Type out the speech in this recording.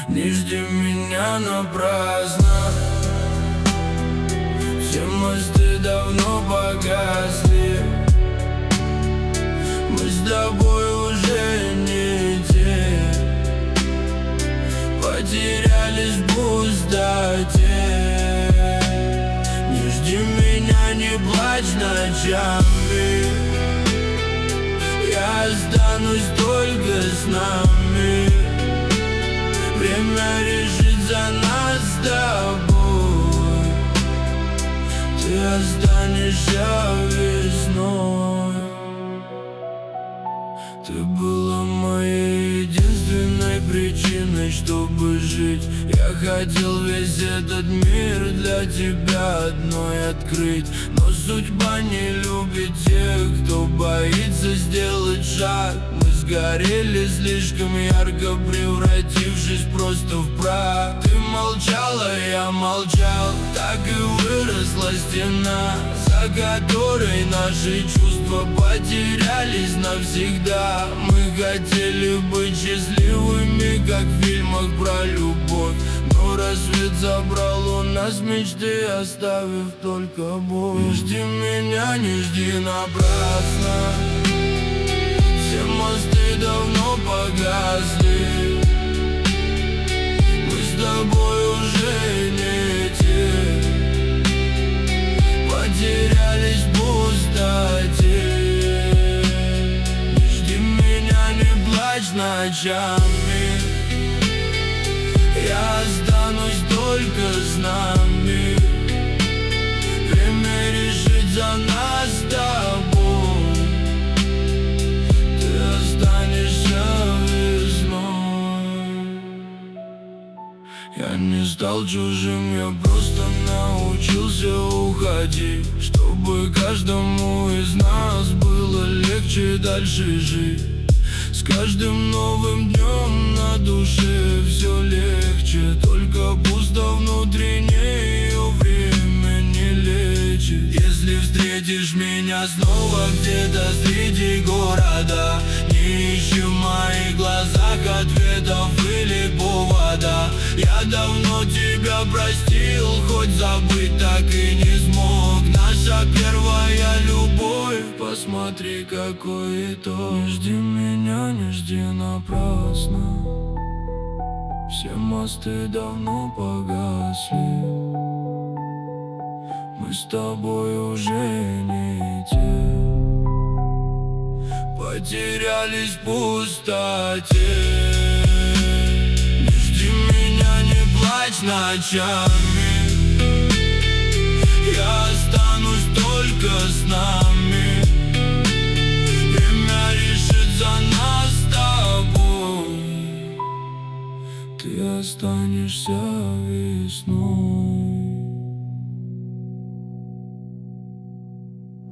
Не жди меня напрасно. Все мосты давно погасли. Мы с тобой уже не те, потерялись в пустоте. Не жди меня, не плачь ночами. Я останусь только с нами. Время решит за нас с тобой. Ты останешься весной. Ты была моей единственной причиной, чтобы жить. Я хотел весь этот мир для тебя одной открыть. Но судьба не любит тех, кто боится сделать шаг. Мы сгорели слишком ярко, превратившись просто в прах. Ты молчала, я молчал, так и выросла стена, за которой наши чувства потерялись навсегда. Мы хотели быть счастливыми, как в фильмах про любовь, но рассвет забрал у нас мечты, оставив только боль. Не жди меня, не жди напрасно. Все мосты давно погасли. Мы с тобой уже не те, потерялись в пустоте. Не жди меня, не плачь ночами. Я останусь только с нами. Время решит за нас с тобой. Ты останешься весной. Я не стал чужим, я просто научился уходить, чтобы каждому из нас было легче дальше жить. С каждым новым днем на душе все легче, только пусто внутренне, ее время не лечит. Если встретишь меня снова где-то среди города, не ищи в моих глазах ответов или повода. Я давно тебя простил, хоть забыть так и не смог. Наша первая любовь, посмотри, какой итог. Не жди меня, не жди напрасно. Все мосты давно погасли. Мы с тобой уже не те, потерялись в пустоте. Не жди меня, не плачь ночами. Я останусь только с нами. Время решит за нас с тобой. Ты останешься